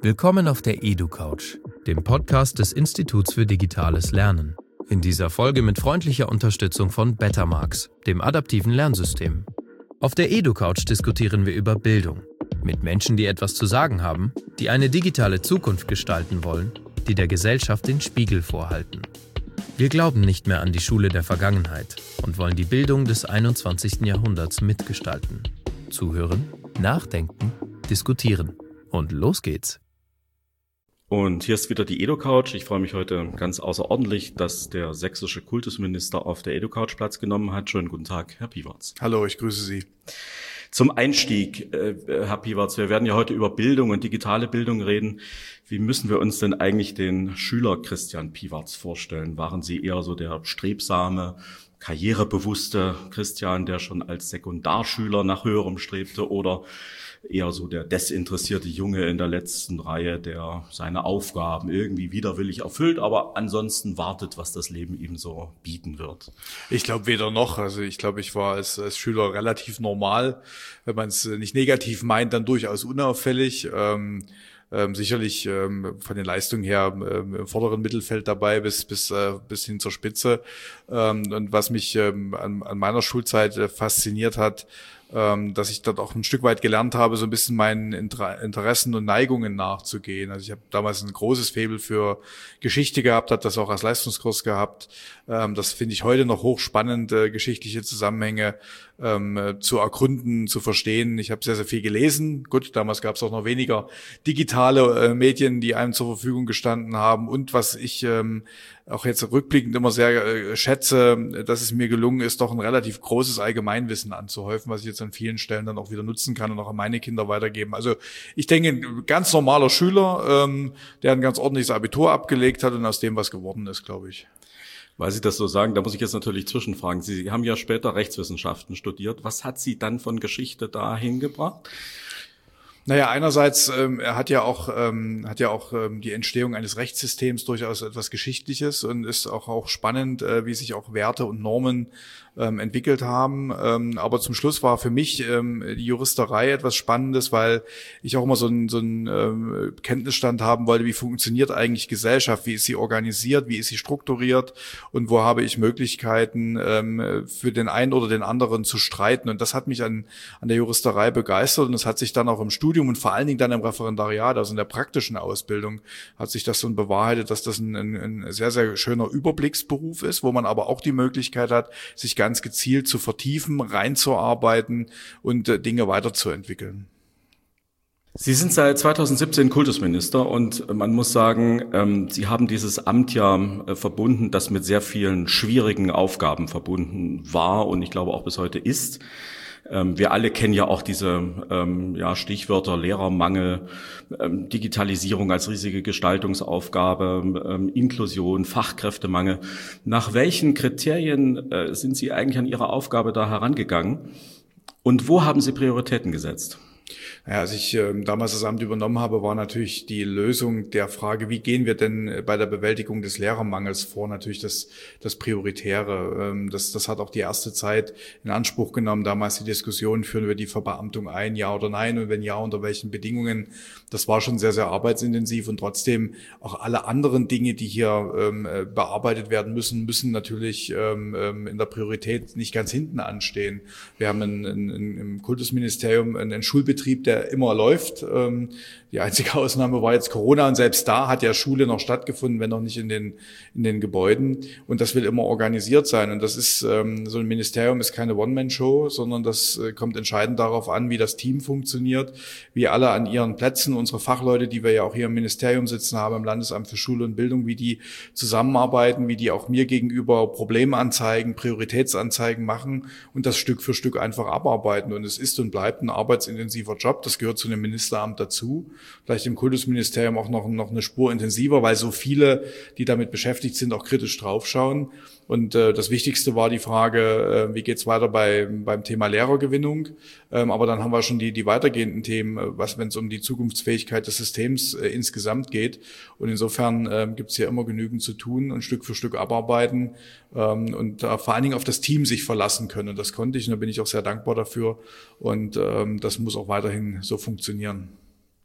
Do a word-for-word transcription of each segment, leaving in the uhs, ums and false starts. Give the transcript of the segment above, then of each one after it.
Willkommen auf der EduCouch, dem Podcast des Instituts für digitales Lernen. In dieser Folge mit freundlicher Unterstützung von Bettermarks, dem adaptiven Lernsystem. Auf der EduCouch diskutieren wir über Bildung. Mit Menschen, die etwas zu sagen haben, die eine digitale Zukunft gestalten wollen, die der Gesellschaft den Spiegel vorhalten. Wir glauben nicht mehr an die Schule der Vergangenheit und wollen die Bildung des einundzwanzigsten Jahrhunderts mitgestalten. Zuhören, nachdenken, diskutieren. Und los geht's. Und hier ist wieder die EduCouch. Ich freue mich heute ganz außerordentlich, dass der sächsische Kultusminister auf der EduCouch Platz genommen hat. Schönen guten Tag, Herr Piwartz. Hallo, ich grüße Sie. Zum Einstieg, äh, Herr Piwartz, wir werden ja heute über Bildung und digitale Bildung reden. Wie müssen wir uns denn eigentlich den Schüler Christian Piwartz vorstellen? Waren Sie eher so der strebsame, karrierebewusste Christian, der schon als Sekundarschüler nach Höherem strebte, oder eher so der desinteressierte Junge in der letzten Reihe, der seine Aufgaben irgendwie widerwillig erfüllt, aber ansonsten wartet, was das Leben ihm so bieten wird? Ich glaube weder noch. Also ich glaube, ich war als, als Schüler relativ normal. Wenn man es nicht negativ meint, dann durchaus unauffällig. Ähm, ähm, sicherlich ähm, von den Leistungen her ähm, im vorderen Mittelfeld dabei bis bis äh, bis hin zur Spitze. Ähm, und was mich ähm, an, an meiner Schulzeit äh, fasziniert hat, dass ich dort auch ein Stück weit gelernt habe, so ein bisschen meinen Interessen und Neigungen nachzugehen. Also ich habe damals ein großes Faible für Geschichte gehabt, habe das auch als Leistungskurs gehabt. Das finde ich heute noch hochspannend, geschichtliche Zusammenhänge zu ergründen, zu verstehen. Ich habe sehr, sehr viel gelesen. Gut, damals gab es auch noch weniger digitale Medien, die einem zur Verfügung gestanden haben. Und was ich auch jetzt rückblickend immer sehr schätze, dass es mir gelungen ist, doch ein relativ großes Allgemeinwissen anzuhäufen, was ich jetzt an vielen Stellen dann auch wieder nutzen kann und auch an meine Kinder weitergeben. Also ich denke, ein ganz normaler Schüler, ähm, der ein ganz ordentliches Abitur abgelegt hat und aus dem was geworden ist, glaube ich. Weil Sie das so sagen, da muss ich jetzt natürlich zwischenfragen. Sie haben ja später Rechtswissenschaften studiert. Was hat Sie dann von Geschichte dahin gebracht? Naja, einerseits ähm, er hat ja auch ähm, hat ja auch ähm, die Entstehung eines Rechtssystems durchaus etwas Geschichtliches und ist auch auch spannend, äh, wie sich auch Werte und Normen ähm, entwickelt haben. Ähm, aber zum Schluss war für mich ähm, die Juristerei etwas Spannendes, weil ich auch immer so einen so einen ähm, Kenntnisstand haben wollte, wie funktioniert eigentlich Gesellschaft, wie ist sie organisiert, wie ist sie strukturiert und wo habe ich Möglichkeiten ähm, für den einen oder den anderen zu streiten. Und das hat mich an an der Juristerei begeistert und es hat sich dann auch im Studium und vor allen Dingen dann im Referendariat, also in der praktischen Ausbildung, hat sich das so bewahrheitet, dass das ein, ein, ein sehr, sehr schöner Überblicksberuf ist, wo man aber auch die Möglichkeit hat, sich ganz gezielt zu vertiefen, reinzuarbeiten und äh, Dinge weiterzuentwickeln. Sie sind seit zweitausendsiebzehn Kultusminister und man muss sagen, ähm, Sie haben dieses Amt ja äh, verbunden, das mit sehr vielen schwierigen Aufgaben verbunden war und ich glaube auch bis heute ist. Ähm, wir alle kennen ja auch diese ähm, ja, Stichwörter Lehrermangel, ähm, Digitalisierung als riesige Gestaltungsaufgabe, ähm, Inklusion, Fachkräftemangel. Nach welchen Kriterien äh, sind Sie eigentlich an Ihre Aufgabe da herangegangen und wo haben Sie Prioritäten gesetzt? Ja, als ich äh, damals das Amt übernommen habe, war natürlich die Lösung der Frage, wie gehen wir denn bei der Bewältigung des Lehrermangels vor, natürlich das das Prioritäre. Ähm, das das hat auch die erste Zeit in Anspruch genommen, damals die Diskussion, führen wir die Verbeamtung ein, ja oder nein, und wenn ja, unter welchen Bedingungen. Das war schon sehr, sehr arbeitsintensiv und trotzdem auch alle anderen Dinge, die hier ähm, bearbeitet werden müssen, müssen natürlich ähm, in der Priorität nicht ganz hinten anstehen. Wir haben ein, ein, ein, im Kultusministerium einen, einen Schulbetrieb, der immer läuft. Die einzige Ausnahme war jetzt Corona und selbst da hat ja Schule noch stattgefunden, wenn auch nicht in den in den Gebäuden. Und das will immer organisiert sein. Und das ist so ein Ministerium ist keine One-Man-Show, sondern das kommt entscheidend darauf an, wie das Team funktioniert, wie alle an ihren Plätzen, unsere Fachleute, die wir ja auch hier im Ministerium sitzen haben, im Landesamt für Schule und Bildung, wie die zusammenarbeiten, wie die auch mir gegenüber Problemanzeigen, Prioritätsanzeigen machen und das Stück für Stück einfach abarbeiten. Und es ist und bleibt ein arbeitsintensiver Job. Das gehört zu einem Ministeramt dazu. Vielleicht im Kultusministerium auch noch, noch eine Spur intensiver, weil so viele, die damit beschäftigt sind, auch kritisch draufschauen. Und äh, das Wichtigste war die Frage, äh, wie geht's weiter bei, beim Thema Lehrergewinnung. Ähm, aber dann haben wir schon die, die weitergehenden Themen, was, wenn es um die Zukunftsfähigkeit des Systems äh, insgesamt geht. Und insofern äh, gibt's hier immer genügend zu tun und Stück für Stück abarbeiten ähm, und äh, vor allen Dingen auf das Team sich verlassen können. Und das konnte ich und da bin ich auch sehr dankbar dafür. Und ähm, das muss auch weiterhin so funktionieren.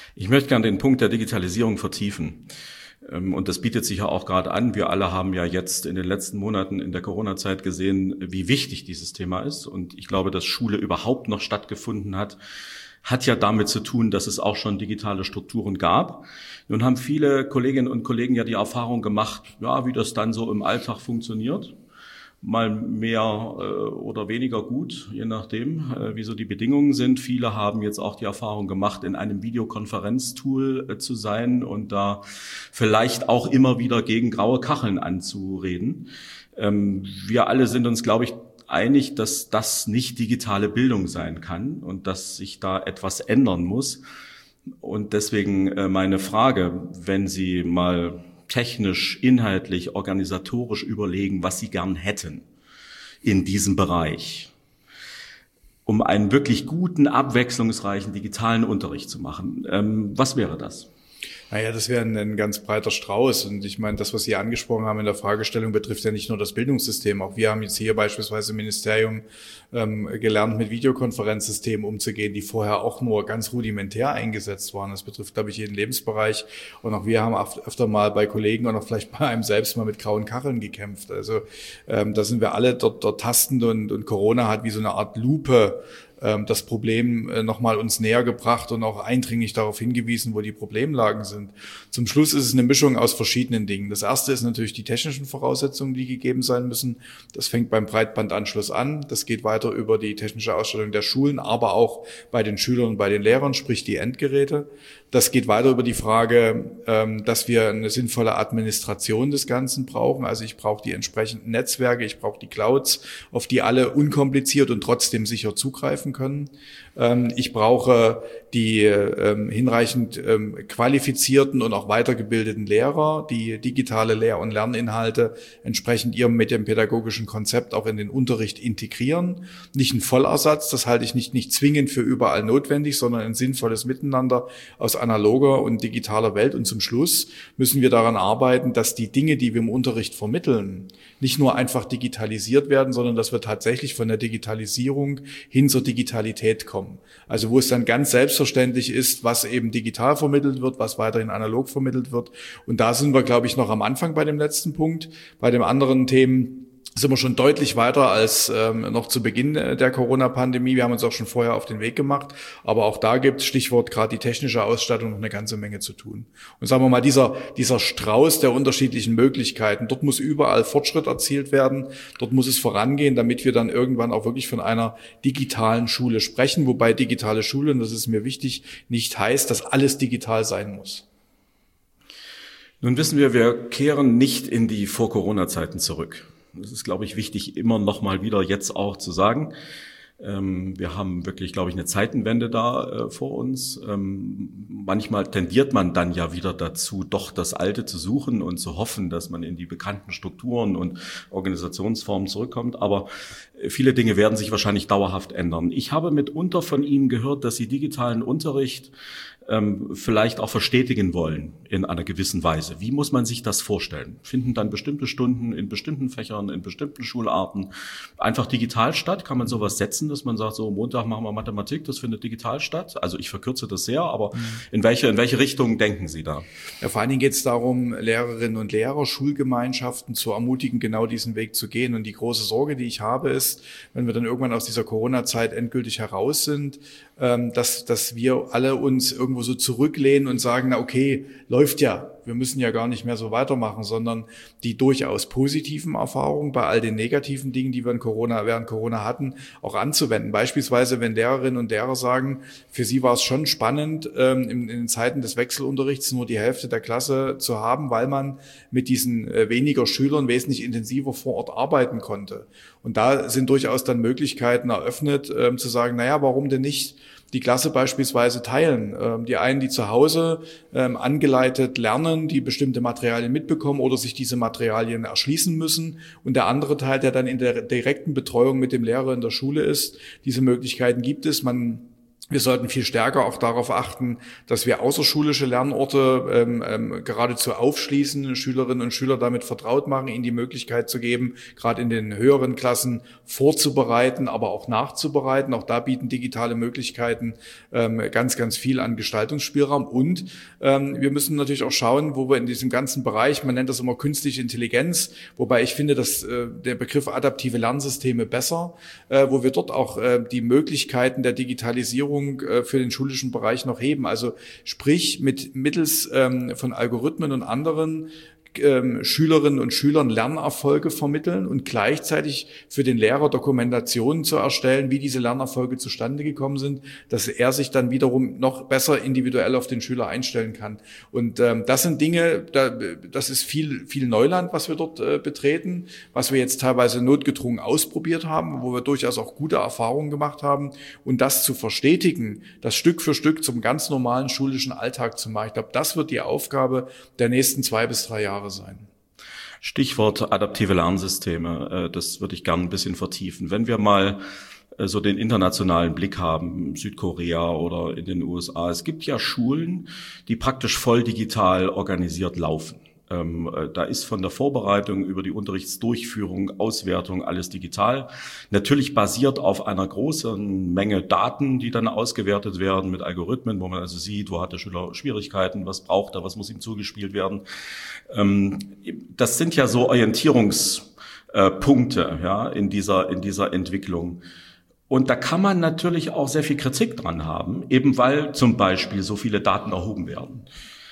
Ich möchte gerne den Punkt der Digitalisierung vertiefen. Und das bietet sich ja auch gerade an. Wir alle haben ja jetzt in den letzten Monaten in der Corona-Zeit gesehen, wie wichtig dieses Thema ist. Und ich glaube, dass Schule überhaupt noch stattgefunden hat, hat ja damit zu tun, dass es auch schon digitale Strukturen gab. Nun haben viele Kolleginnen und Kollegen ja die Erfahrung gemacht, ja, wie das dann so im Alltag funktioniert. Mal mehr äh, oder weniger gut, je nachdem, äh, wie so die Bedingungen sind. Viele haben jetzt auch die Erfahrung gemacht, in einem Videokonferenztool äh, zu sein und da vielleicht auch immer wieder gegen graue Kacheln anzureden. Ähm, wir alle sind uns, glaube ich, einig, dass das nicht digitale Bildung sein kann und dass sich da etwas ändern muss. Und deswegen äh, meine Frage, wenn Sie mal technisch, inhaltlich, organisatorisch überlegen, was Sie gern hätten in diesem Bereich, um einen wirklich guten, abwechslungsreichen digitalen Unterricht zu machen. Ähm, was wäre das? Naja, das wäre ein, ein ganz breiter Strauß. Und ich meine, das, was Sie angesprochen haben in der Fragestellung, betrifft ja nicht nur das Bildungssystem. Auch wir haben jetzt hier beispielsweise im Ministerium ähm, gelernt, mit Videokonferenzsystemen umzugehen, die vorher auch nur ganz rudimentär eingesetzt waren. Das betrifft, glaube ich, jeden Lebensbereich. Und auch wir haben öfter mal bei Kollegen und auch vielleicht bei einem selbst mal mit grauen Kacheln gekämpft. Also ähm, da sind wir alle dort, dort tastend und, und Corona hat wie so eine Art Lupe das Problem nochmal uns näher gebracht und auch eindringlich darauf hingewiesen, wo die Problemlagen sind. Zum Schluss ist es eine Mischung aus verschiedenen Dingen. Das erste ist natürlich die technischen Voraussetzungen, die gegeben sein müssen. Das fängt beim Breitbandanschluss an. Das geht weiter über die technische Ausstattung der Schulen, aber auch bei den Schülern und bei den Lehrern, sprich die Endgeräte. Das geht weiter über die Frage, dass wir eine sinnvolle Administration des Ganzen brauchen. Also ich brauche die entsprechenden Netzwerke, ich brauche die Clouds, auf die alle unkompliziert und trotzdem sicher zugreifen können. Ich brauche die hinreichend qualifizierten und auch weitergebildeten Lehrer, die digitale Lehr- und Lerninhalte entsprechend ihrem mit dem pädagogischen Konzept auch in den Unterricht integrieren. Nicht ein Vollersatz, das halte ich nicht, nicht zwingend für überall notwendig, sondern ein sinnvolles Miteinander aus analoger und digitaler Welt. Und zum Schluss müssen wir daran arbeiten, dass die Dinge, die wir im Unterricht vermitteln, nicht nur einfach digitalisiert werden, sondern dass wir tatsächlich von der Digitalisierung hin zur Digitalität kommen. Also wo es dann ganz selbstverständlich ist, was eben digital vermittelt wird, was weiterhin analog vermittelt wird. Und da sind wir, glaube ich, noch am Anfang bei dem letzten Punkt. Bei den anderen Themen sind wir schon deutlich weiter als ähm, noch zu Beginn der Corona-Pandemie. Wir haben uns auch schon vorher auf den Weg gemacht. Aber auch da gibt es, Stichwort gerade die technische Ausstattung, noch eine ganze Menge zu tun. Und sagen wir mal, dieser dieser Strauß der unterschiedlichen Möglichkeiten, dort muss überall Fortschritt erzielt werden. Dort muss es vorangehen, damit wir dann irgendwann auch wirklich von einer digitalen Schule sprechen. Wobei digitale Schule, und das ist mir wichtig, nicht heißt, dass alles digital sein muss. Nun wissen wir, wir kehren nicht in die Vor-Corona-Zeiten zurück. Das ist, glaube ich, wichtig, immer noch mal wieder jetzt auch zu sagen. Ähm, wir haben wirklich, glaube ich, eine Zeitenwende da äh, vor uns. Ähm, manchmal tendiert man dann ja wieder dazu, doch das Alte zu suchen und zu hoffen, dass man in die bekannten Strukturen und Organisationsformen zurückkommt. Aber viele Dinge werden sich wahrscheinlich dauerhaft ändern. Ich habe mitunter von Ihnen gehört, dass Sie digitalen Unterricht ähm, vielleicht auch verstetigen wollen in einer gewissen Weise. Wie muss man sich das vorstellen? Finden dann bestimmte Stunden in bestimmten Fächern, in bestimmten Schularten einfach digital statt? Kann man sowas setzen, dass man sagt, so Montag machen wir Mathematik, das findet digital statt? Also ich verkürze das sehr, aber mhm. in welche in welche Richtung denken Sie da? Ja, vor allen Dingen geht es darum, Lehrerinnen und Lehrer, Schulgemeinschaften zu ermutigen, genau diesen Weg zu gehen. Und die große Sorge, die ich habe, ist, wenn wir dann irgendwann aus dieser Corona-Zeit endgültig heraus sind, dass dass wir alle uns irgendwo so zurücklehnen und sagen, na okay, läuft ja, wir müssen ja gar nicht mehr so weitermachen, sondern die durchaus positiven Erfahrungen bei all den negativen Dingen, die wir in Corona, während Corona hatten, auch anzuwenden. Beispielsweise, wenn Lehrerinnen und Lehrer sagen, für sie war es schon spannend, ähm, in, in Zeiten des Wechselunterrichts nur die Hälfte der Klasse zu haben, weil man mit diesen äh, weniger Schülern wesentlich intensiver vor Ort arbeiten konnte. Und da sind durchaus dann Möglichkeiten eröffnet, ähm, zu sagen, naja, warum denn nicht die Klasse beispielsweise teilen. Ähm, die einen, die zu Hause ähm, angeleitet lernen, die bestimmte Materialien mitbekommen oder sich diese Materialien erschließen müssen. Und der andere Teil, der dann in der direkten Betreuung mit dem Lehrer in der Schule ist. Diese Möglichkeiten gibt es. Man Wir sollten viel stärker auch darauf achten, dass wir außerschulische Lernorte ähm, ähm, geradezu aufschließen, Schülerinnen und Schüler damit vertraut machen, ihnen die Möglichkeit zu geben, gerade in den höheren Klassen vorzubereiten, aber auch nachzubereiten. Auch da bieten digitale Möglichkeiten ähm, ganz, ganz viel an Gestaltungsspielraum. Und ähm, wir müssen natürlich auch schauen, wo wir in diesem ganzen Bereich, man nennt das immer künstliche Intelligenz, wobei ich finde, dass äh, der Begriff adaptive Lernsysteme besser, äh, wo wir dort auch äh, die Möglichkeiten der Digitalisierung für den schulischen Bereich noch heben. Also sprich mit mittels ähm, von Algorithmen und anderen ähm, Schülerinnen und Schülern Lernerfolge vermitteln und gleichzeitig für den Lehrer Dokumentationen zu erstellen, wie diese Lernerfolge zustande gekommen sind, dass er sich dann wiederum noch besser individuell auf den Schüler einstellen kann. Und ähm, das sind Dinge, da, das ist viel viel Neuland, was wir dort äh, betreten, was wir jetzt teilweise notgedrungen ausprobiert haben, wo wir durchaus auch gute Erfahrungen gemacht haben. Und das zu verstetigen, das Stück für Stück zum ganz normalen schulischen Alltag zu machen, ich glaube, das wird die Aufgabe der nächsten zwei bis drei Jahre sein. Stichwort adaptive Lernsysteme, das würde ich gerne ein bisschen vertiefen. Wenn wir mal so den internationalen Blick haben, Südkorea oder in den U S A, es gibt ja Schulen, die praktisch voll digital organisiert laufen. Ähm, da ist von der Vorbereitung über die Unterrichtsdurchführung, Auswertung alles digital. Natürlich basiert auf einer großen Menge Daten, die dann ausgewertet werden mit Algorithmen, wo man also sieht, wo hat der Schüler Schwierigkeiten, was braucht er, was muss ihm zugespielt werden. Ähm, das sind ja so Orientierungspunkte, ja, in dieser, in dieser Entwicklung. Und da kann man natürlich auch sehr viel Kritik dran haben, eben weil zum Beispiel so viele Daten erhoben werden.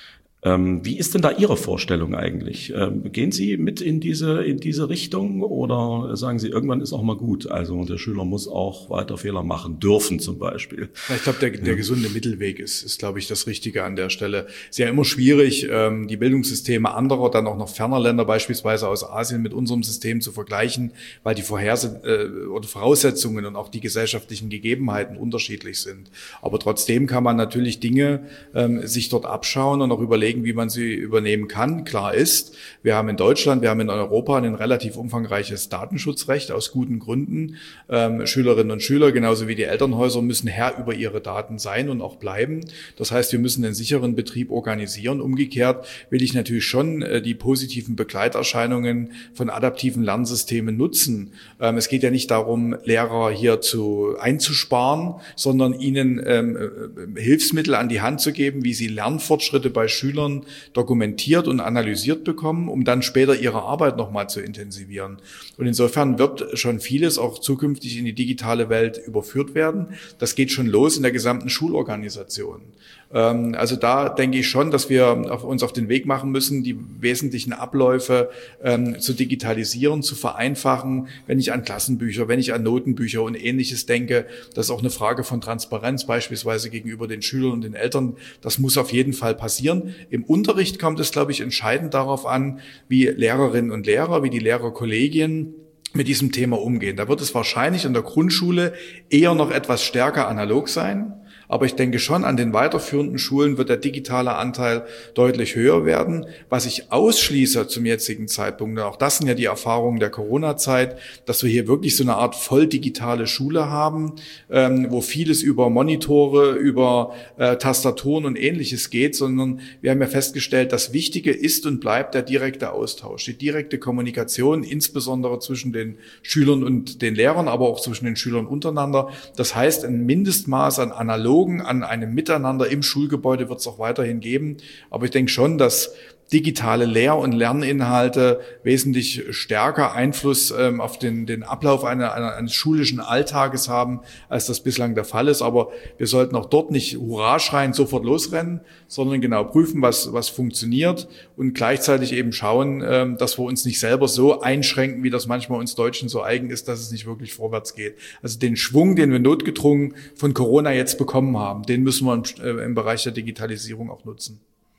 Ähm, wie ist denn da Ihre Vorstellung eigentlich? Ähm, gehen Sie mit in diese in diese Richtung oder sagen Sie, irgendwann ist auch mal gut? Also der Schüler muss auch weiter Fehler machen dürfen zum Beispiel. Ich glaube, der, der gesunde Mittelweg ist, ist, glaube ich, das Richtige an der Stelle. Es ist ja immer schwierig, ähm, die Bildungssysteme anderer, dann auch noch ferner Länder, beispielsweise aus Asien, mit unserem System zu vergleichen, weil die Vorherse- äh, oder Voraussetzungen und auch die gesellschaftlichen Gegebenheiten unterschiedlich sind. Aber trotzdem kann man natürlich Dinge ähm, sich dort abschauen und auch überlegen, wie man sie übernehmen kann. Klar ist, wir haben in Deutschland, wir haben in Europa ein relativ umfangreiches Datenschutzrecht aus guten Gründen. Ähm, Schülerinnen und Schüler, genauso wie die Elternhäuser, müssen Herr über ihre Daten sein und auch bleiben. Das heißt, wir müssen einen sicheren Betrieb organisieren. Umgekehrt will ich natürlich schon äh, die positiven Begleiterscheinungen von adaptiven Lernsystemen nutzen. Ähm, es geht ja nicht darum, Lehrer hier zu einzusparen, sondern ihnen ähm, äh, Hilfsmittel an die Hand zu geben, wie sie Lernfortschritte bei Schülern dokumentiert und analysiert bekommen, um dann später ihre Arbeit nochmal zu intensivieren. Und insofern wird schon vieles auch zukünftig in die digitale Welt überführt werden. Das geht schon los in der gesamten Schulorganisation. Also da denke ich schon, dass wir uns auf den Weg machen müssen, die wesentlichen Abläufe ähm, zu digitalisieren, zu vereinfachen. Wenn ich an Klassenbücher, wenn ich an Notenbücher und Ähnliches denke, das ist auch eine Frage von Transparenz beispielsweise gegenüber den Schülern und den Eltern. Das muss auf jeden Fall passieren. Im Unterricht kommt es, glaube ich, entscheidend darauf an, wie Lehrerinnen und Lehrer, wie die Lehrerkollegien mit diesem Thema umgehen. Da wird es wahrscheinlich in der Grundschule eher noch etwas stärker analog sein. Aber ich denke schon, an den weiterführenden Schulen wird der digitale Anteil deutlich höher werden. Was ich ausschließe zum jetzigen Zeitpunkt, und auch das sind ja die Erfahrungen der Corona-Zeit, dass wir hier wirklich so eine Art voll digitale Schule haben, ähm, wo vieles über Monitore, über äh, Tastaturen und Ähnliches geht, sondern wir haben ja festgestellt, das Wichtige ist und bleibt der direkte Austausch, die direkte Kommunikation, insbesondere zwischen den Schülern und den Lehrern, aber auch zwischen den Schülern untereinander. Das heißt, ein Mindestmaß an analog an einem Miteinander im Schulgebäude wird es auch weiterhin geben. Aber ich denke schon, dass digitale Lehr- und Lerninhalte wesentlich stärker Einfluss ähm, auf den, den Ablauf einer, einer, eines schulischen Alltages haben, als das bislang der Fall ist. Aber wir sollten auch dort nicht Hurra schreien, sofort losrennen, sondern genau prüfen, was, was funktioniert und gleichzeitig eben schauen, ähm, dass wir uns nicht selber so einschränken, wie das manchmal uns Deutschen so eigen ist, dass es nicht wirklich vorwärts geht. Also den Schwung, den wir notgedrungen von Corona jetzt bekommen haben, den müssen wir im, äh, im Bereich der Digitalisierung auch nutzen.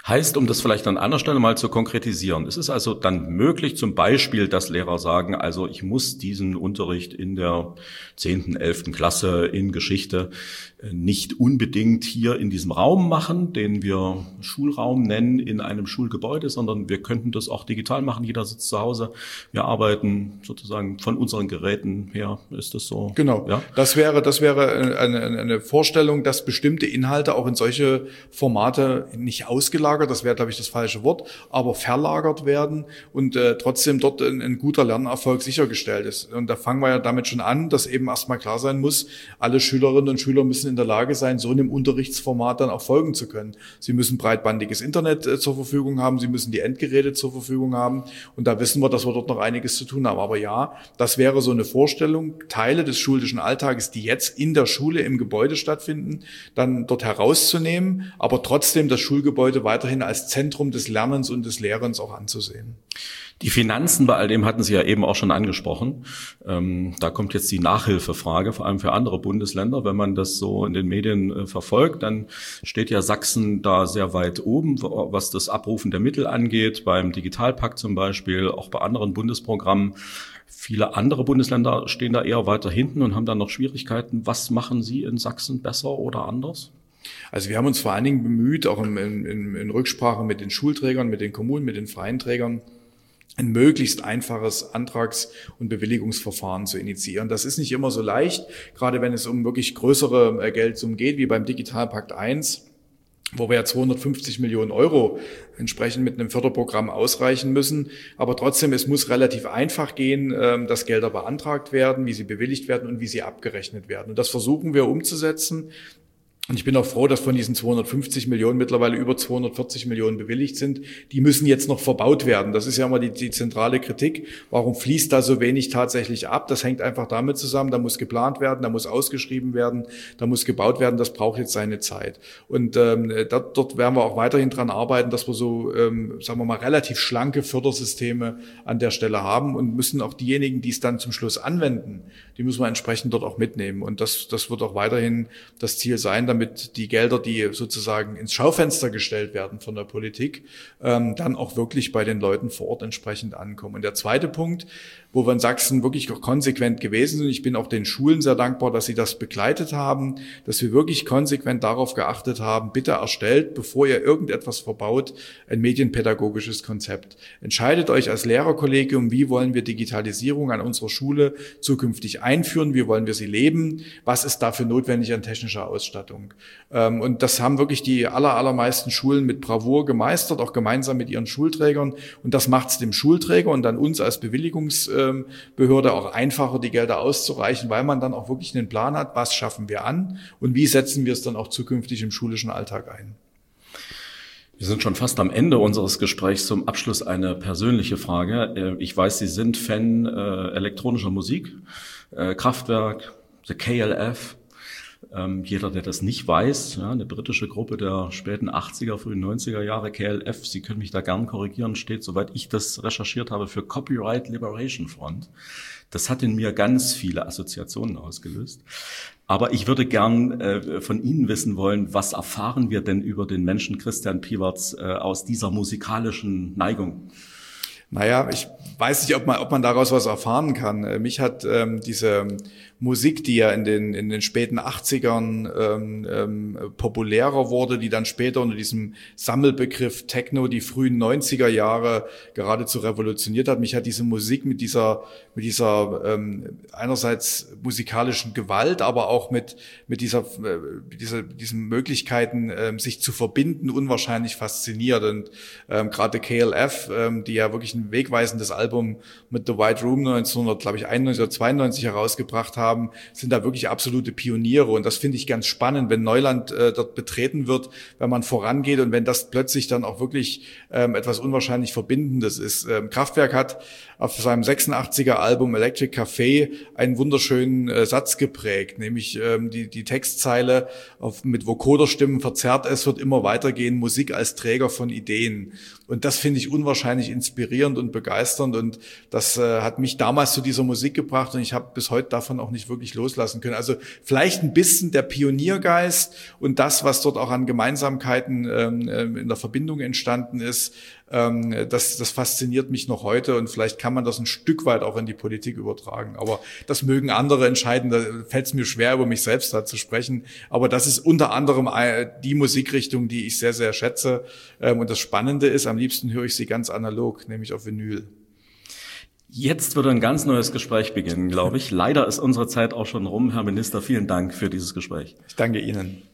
Heißt, um das vielleicht an einer Stelle mal zu konkretisieren, es ist also dann möglich zum Beispiel, dass Lehrer sagen, also ich muss diesen Unterricht in der zehnten, elften Klasse in Geschichte nicht unbedingt hier in diesem Raum machen, den wir Schulraum nennen, in einem Schulgebäude, sondern wir könnten das auch digital machen. Jeder sitzt zu Hause. Wir arbeiten sozusagen von unseren Geräten her. Ist das so? Genau. Ja? Das wäre, das wäre eine, eine Vorstellung, dass bestimmte Inhalte auch in solche Formate nicht ausgelagert, das wäre, glaube ich, das falsche Wort, aber verlagert werden und äh, trotzdem dort ein, ein guter Lernerfolg sichergestellt ist. Und da fangen wir ja damit schon an, dass eben erstmal klar sein muss, alle Schülerinnen und Schüler müssen in der Lage sein, so einem Unterrichtsformat dann auch folgen zu können. Sie müssen breitbandiges Internet äh, zur Verfügung haben, sie müssen die Endgeräte zur Verfügung haben und da wissen wir, dass wir dort noch einiges zu tun haben. Aber ja, das wäre so eine Vorstellung, Teile des schulischen Alltages, die jetzt in der Schule im Gebäude stattfinden, dann dort herauszunehmen, aber trotzdem das Schulgebäude weiterhin als Zentrum des Lernens und des Lehrens auch anzusehen. Die Finanzen bei all dem hatten Sie ja eben auch schon angesprochen. Ähm, da kommt jetzt die Nachhilfefrage, vor allem für andere Bundesländer. Wenn man das so in den Medien äh, verfolgt, dann steht ja Sachsen da sehr weit oben, was das Abrufen der Mittel angeht, beim Digitalpakt zum Beispiel, auch bei anderen Bundesprogrammen. Viele andere Bundesländer stehen da eher weiter hinten und haben dann noch Schwierigkeiten. Was machen Sie in Sachsen besser oder anders? Also wir haben uns vor allen Dingen bemüht, auch in, in, in Rücksprache mit den Schulträgern, mit den Kommunen, mit den freien Trägern, ein möglichst einfaches Antrags- und Bewilligungsverfahren zu initiieren. Das ist nicht immer so leicht, gerade wenn es um wirklich größere Geldsummen geht, wie beim Digitalpakt eins, wo wir ja zweihundertfünfzig Millionen Euro entsprechend mit einem Förderprogramm ausreichen müssen. Aber trotzdem, es muss relativ einfach gehen, dass Gelder beantragt werden, wie sie bewilligt werden und wie sie abgerechnet werden. Und das versuchen wir umzusetzen. Und ich bin auch froh, dass von diesen zweihundertfünfzig Millionen mittlerweile über zweihundertvierzig Millionen bewilligt sind. Die müssen jetzt noch verbaut werden. Das ist ja immer die, die zentrale Kritik. Warum fließt da so wenig tatsächlich ab? Das hängt einfach damit zusammen, da muss geplant werden, da muss ausgeschrieben werden, da muss gebaut werden. Das braucht jetzt seine Zeit. Und ähm, dort, dort werden wir auch weiterhin dran arbeiten, dass wir so, ähm, sagen wir mal, relativ schlanke Fördersysteme an der Stelle haben und müssen auch diejenigen, die es dann zum Schluss anwenden, die müssen wir entsprechend dort auch mitnehmen. Und das, das wird auch weiterhin das Ziel sein, damit die Gelder, die sozusagen ins Schaufenster gestellt werden von der Politik, ähm, dann auch wirklich bei den Leuten vor Ort entsprechend ankommen. Und der zweite Punkt, wo wir in Sachsen wirklich auch konsequent gewesen sind, ich bin auch den Schulen sehr dankbar, dass sie das begleitet haben, dass wir wirklich konsequent darauf geachtet haben, bitte erstellt, bevor ihr irgendetwas verbaut, ein medienpädagogisches Konzept. Entscheidet euch als Lehrerkollegium, wie wollen wir Digitalisierung an unserer Schule zukünftig einführen, wie wollen wir sie leben, was ist dafür notwendig an technischer Ausstattung. Und das haben wirklich die aller, allermeisten Schulen mit Bravour gemeistert, auch gemeinsam mit ihren Schulträgern. Und das macht es dem Schulträger und dann uns als Bewilligungsbehörde auch einfacher, die Gelder auszureichen, weil man dann auch wirklich einen Plan hat, was schaffen wir an und wie setzen wir es dann auch zukünftig im schulischen Alltag ein. Wir sind schon fast am Ende unseres Gesprächs. Zum Abschluss eine persönliche Frage. Ich weiß, Sie sind Fan äh, elektronischer Musik, äh, Kraftwerk, The K L F. Ähm, jeder, der das nicht weiß, ja, eine britische Gruppe der späten achtziger, frühen neunziger Jahre, K L F, Sie können mich da gern korrigieren, steht, soweit ich das recherchiert habe, für Copyright Liberation Front. Das hat in mir ganz viele Assoziationen ausgelöst. Aber ich würde gern äh, von Ihnen wissen wollen, was erfahren wir denn über den Menschen Christian Piwartz äh, aus dieser musikalischen Neigung? Naja, ich weiß nicht, ob man, ob man daraus was erfahren kann. Mich hat ähm, diese Musik, die ja in den in den späten achtzigern ähm, ähm, populärer wurde, die dann später unter diesem Sammelbegriff Techno die frühen neunziger Jahre geradezu revolutioniert hat. Mich hat diese Musik mit dieser mit dieser ähm, einerseits musikalischen Gewalt, aber auch mit mit dieser äh, dieser diesen Möglichkeiten, ähm, sich zu verbinden, unwahrscheinlich fasziniert. Und ähm, gerade K L F, ähm, die ja wirklich ein wegweisendes Album mit The White Room neunzehnhunderteinundneunzig oder zweiundneunzig herausgebracht haben, sind da wirklich absolute Pioniere. Und das finde ich ganz spannend, wenn Neuland äh, dort betreten wird, wenn man vorangeht und wenn das plötzlich dann auch wirklich ähm, etwas unwahrscheinlich Verbindendes ist. Ähm, Kraftwerk hat auf seinem sechsundachtziger Album Electric Café einen wunderschönen äh, Satz geprägt, nämlich ähm, die, die Textzeile auf, mit Vocoder-Stimmen verzerrt, es wird immer weitergehen, Musik als Träger von Ideen. Und das finde ich unwahrscheinlich inspirierend inspirierend und begeisternd und das äh, hat mich damals zu dieser Musik gebracht und ich habe bis heute davon auch nicht wirklich loslassen können. Also vielleicht ein bisschen der Pioniergeist und das, was dort auch an Gemeinsamkeiten ähm, in der Verbindung entstanden ist, ähm, das, das fasziniert mich noch heute und vielleicht kann man das ein Stück weit auch in die Politik übertragen. Aber das mögen andere entscheiden, da fällt es mir schwer, über mich selbst da zu sprechen. Aber das ist unter anderem die Musikrichtung, die ich sehr, sehr schätze. Und das Spannende ist, am liebsten höre ich sie ganz analog, nämlich auf Vinyl. Jetzt wird ein ganz neues Gespräch beginnen, glaube ich. Leider ist unsere Zeit auch schon rum. Herr Minister, vielen Dank für dieses Gespräch. Ich danke Ihnen.